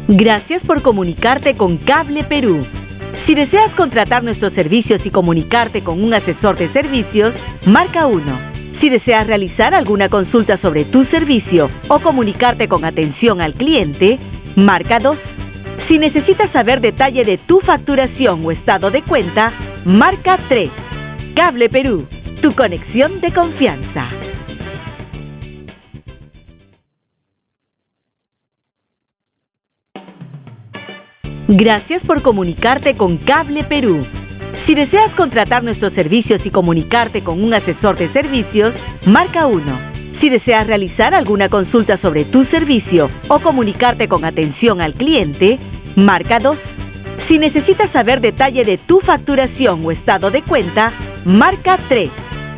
Gracias por comunicarte con Cable Perú. Si deseas contratar nuestros servicios y comunicarte con un asesor de servicios, marca 1. Si deseas realizar alguna consulta sobre tu servicio o comunicarte con atención al cliente, marca 2. Si necesitas saber detalle de tu facturación o estado de cuenta, marca 3. Cable Perú, tu conexión de confianza. Gracias por comunicarte con Cable Perú. Si deseas contratar nuestros servicios y comunicarte con un asesor de servicios, marca 1. Si deseas realizar alguna consulta sobre tu servicio o comunicarte con atención al cliente, marca 2. Si necesitas saber detalle de tu facturación o estado de cuenta, marca 3.